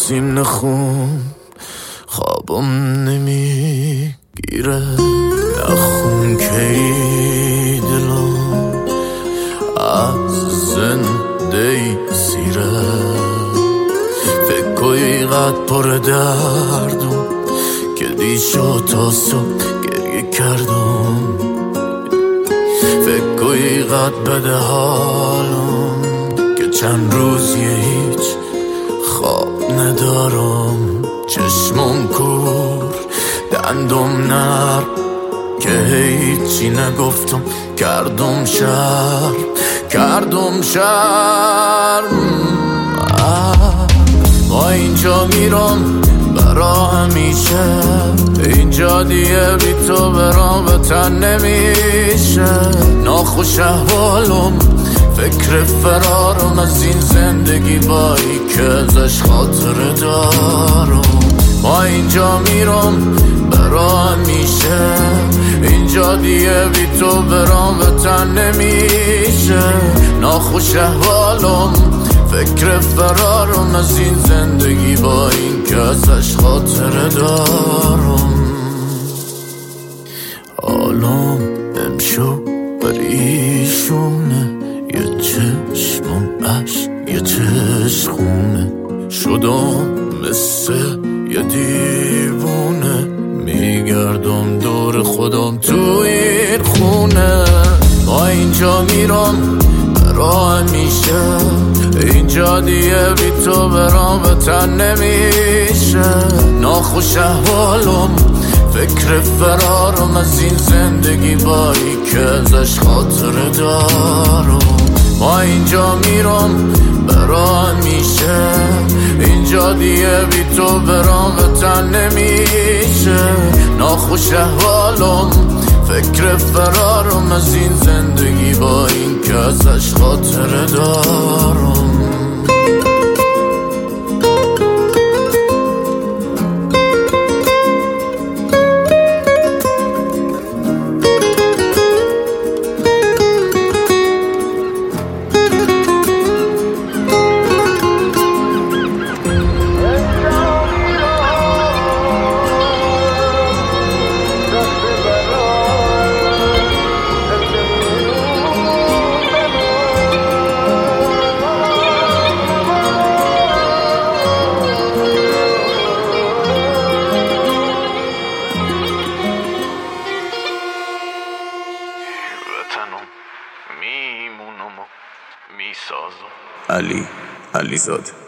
سیم نخون خوابم نمیگیره، نخون که ای دلم از زنده سیره. فکر کنی قد پر دردم که دیشو تا صبح گریه کردم. فکر کنی قد بده حالم که چند روزیه هیچ خواب ندارم. چشمم کور دندم نر که هیچی نگفتم، کردم شرم. ما اینجا میرم برا همیشه، اینجا دیگه بی تو برام وطن نمیشه. ناخوش احوالم، فکر فرارم از این زندگی بایی که ازش خاطره دارم. ما اینجا میرم برا همیشه، اینجا دیگه بی تو برام وطن نمیشه. ناخوش احوالم، فکر فرارم از این زندگی با این که ازش خاطره دارم. حالم امشو پریشونه، یه چشمم یه چشمونه. شدم مثل یه دیوونه، میگردم دور خودم تو این خونه. با اینجا میرم برا همیشه، اینجا دیگه بی تو برام وطن نمیشه. ناخوش احوالم، فکر فرارم از این زندگی بایی که ازش خاطره دارم. ما اینجا میرم برا همیشه، اینجا دیگه بی تو برام وطن نمیشه. ناخوش احوالم، فکر فرارم از این زندگی با این که ازش خاطره دارم. میمونم و میسازم. علیزاده.